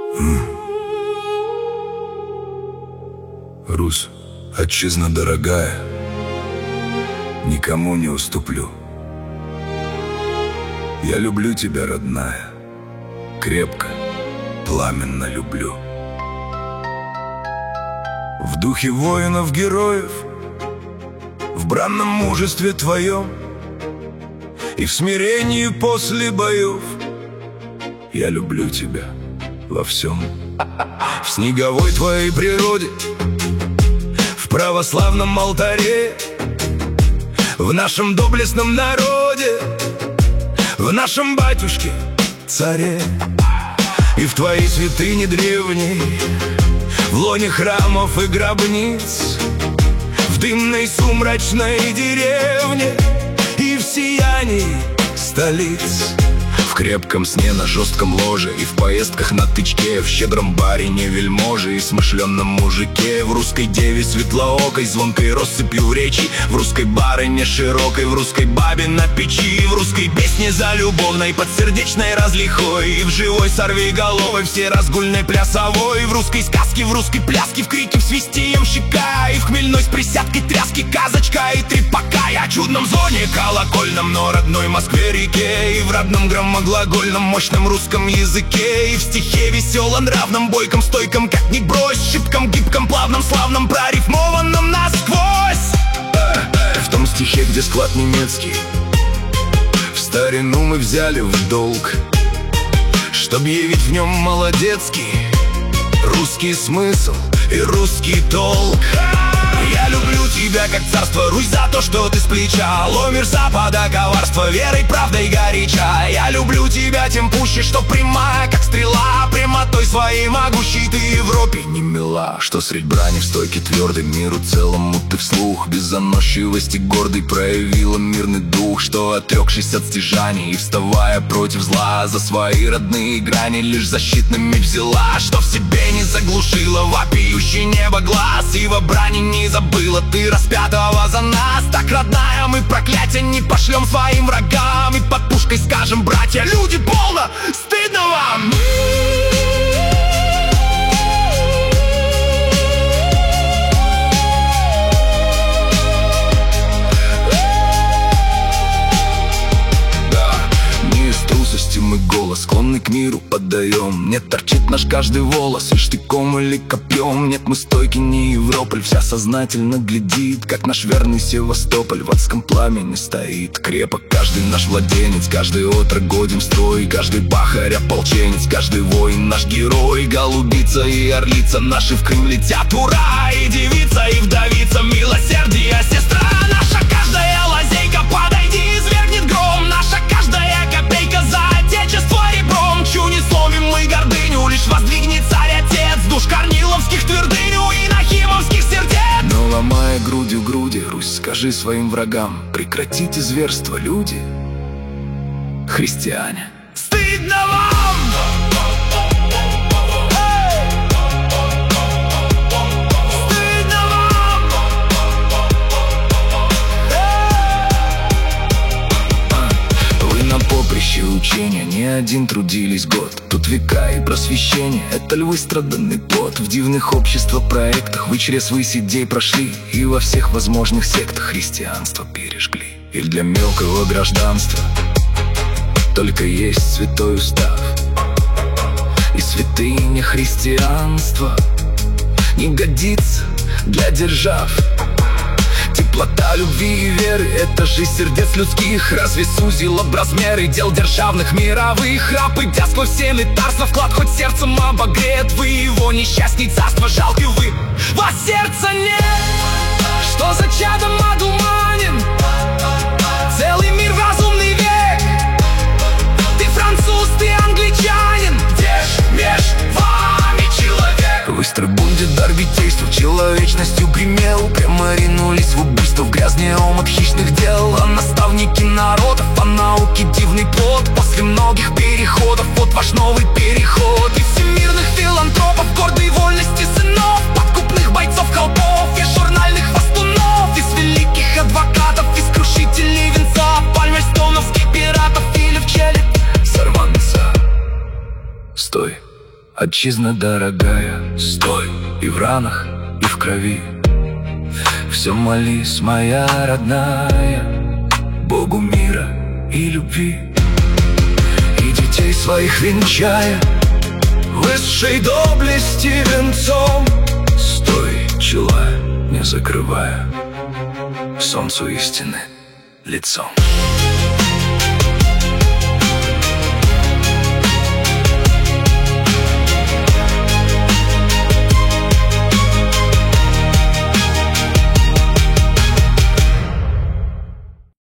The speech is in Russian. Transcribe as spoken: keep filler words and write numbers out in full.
Русь, отчизна дорогая, никому не уступлю. Я люблю тебя, родная, крепко, пламенно люблю. В духе воинов-героев, в бранном мужестве твоем и в смирении после боев я люблю тебя во всем. В снеговой твоей природе, в православном алтаре, в нашем доблестном народе, в нашем батюшке царе и в твоей святыне древней, в лоне храмов и гробниц, в дымной сумрачной деревне и в сиянии столиц. В крепком сне на жестком ложе и в поездках на тычке, в щедром барине вельможе и смышленном мужике, в русской деве светлоокой, звонкой россыпью в речи, в русской барыне широкой, в русской бабе на печи, в русской песне за любовной, подсердечной разлихой, и в живой сорвиголовой, все разгульной плясовой, в русской сказке, в русской пляске, в крике, в свисте ямщика, и в хмельной с присядкой тряски казочка и трепака, и о чудном звоне колокольном, но родной Москве-реке, и в родном громогласном глагольном мощном русском языке, и в стихе веселом, нравном, бойком, стойком, как ни брось, шибком, гибком, плавном, славном, прорифмованном насквозь. В том стихе, где склад немецкий, в старину мы взяли в долг, чтоб явить в нем молодецкий русский смысл и русский толк. Я люблю тебя, как царство Русь, за то, что ты с плеча ломишь запада коварство, верой, правдой горяча. Я люблю тебя тем пуще, что прямая, как стрела, прямотой своей могущей ты Европе не мила, что средь брани в стойке твердой миру целому ты вслух без заносчивости гордой проявила мирный дух, что, отрекшись от стяжаний и вставая против зла, за свои родные грани лишь защитный меч взяла, что в себе не заглушила вопиющий небо глаз, и во брани не забыла ты распятого за нас. Так, родная, мы проклятия не пошлем своим врагам, и под пушкой скажем: братья, люди, полно, стыдно вам! Мы голос, склонный к миру, поддаем. Нет, торчит наш каждый волос, и штыком или копьем. Нет, мы стойки не Европоль, вся сознательно глядит, как наш верный Севастополь в адском пламени стоит. Крепок каждый наш владенец, каждый отрок годен в строй, каждый бахарь ополченец, каждый воин наш герой. Голубица и орлица наши в Крым летят, ура! И девица, и вдовица, милосердие, сестра наша. Каждая лазейка, подойди, извергнет гром. Наша каждая копейка за отечество ребром. Чью не сломим мы гордыню, лишь воздвигнет царь отец душ корниловских твердыню и нахимовских сердец. Но ломая грудью груди, Русь, скажи своим врагам: прекратите зверство, люди, христиане. Стыдно вам! Учения не один трудились год. Тут века и просвещение, это львы страданный пот. В дивных обществах, проектах вы через высь идей прошли, и во всех возможных сектах христианство пережгли. И для мелкого гражданства только есть святой устав, и святыня христианства не годится для держав. Теплота любви и веры — это жизнь сердец людских. Разве сузил об размеры дел державных мировых? Раб, идя сквозь все летарства, вклад хоть сердцем обогреет вы его несчастней царство. Жалкий вы, вас сердца нет, что за чадом одуманен целый мир в разумный век. Ты француз, ты англичанин, где ж меж вами человек? Вы с трибунде дар витейства человечностью гремел, прямо ринулись в убийство, в грязный омут хищных дел. А наставники народов, а науки дивный плод. После многих переходов, вот ваш новый переход. И всемирных филантропов, гордой вольности сынов, подкупных бойцов холпов и журнальных хвастунов, из великих адвокатов, из крушителей венца, пальмерстоновских пиратов или в челюсть сорванца. Стой, Отчизна дорогая, стой, и в ранах, и в крови. Все молись, моя родная, Богу мира и любви. И детей своих венчая высшей доблести венцом. Стой, чела, не закрывая солнцу истины лицом.